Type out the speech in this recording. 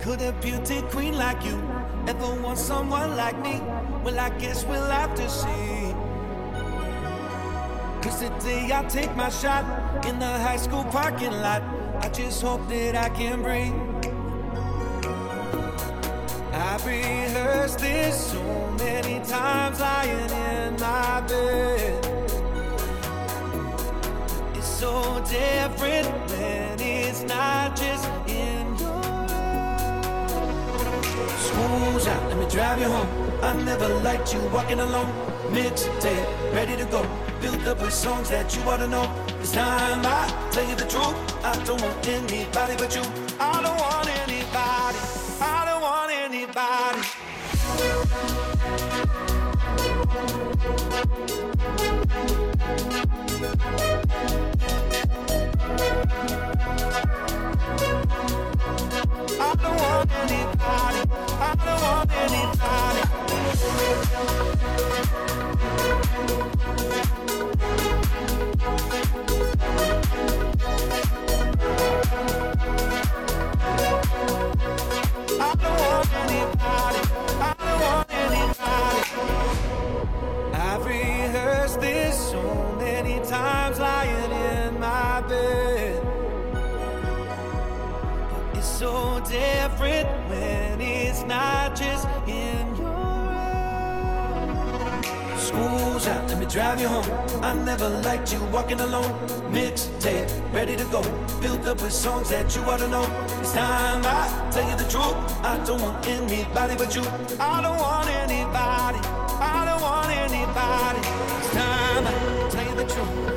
Could a beauty queen like you ever want someone like me? Well, I guess we'll have to see. Cause today I take my shot in the high school parking lot. I just hope that I can breathe. I've rehearsed this so many times lying in my bed. It's so different when it's not just in your head. School's out, let me drive you home. I never liked you walking alone. Mixtape, ready to go. Filled up with songs that you ought to know. This time I tell you the truth. I don't want anybody but you. I don't want anybody. I don't want anybody. I don't want anybody. I don't want anybody. I don't want anybody. I don't want anybody. I've rehearsed this so many times lying in my bed. It's so different when it's not just in your head. School's out, let me drive you home. I never liked you walking alone. Mixtape, ready to go. Filled up with songs that you ought to know. This time I tell you the truth. I don't want anybody but you. I don't want anybody. I don't want anybody. This time I tell you the truth.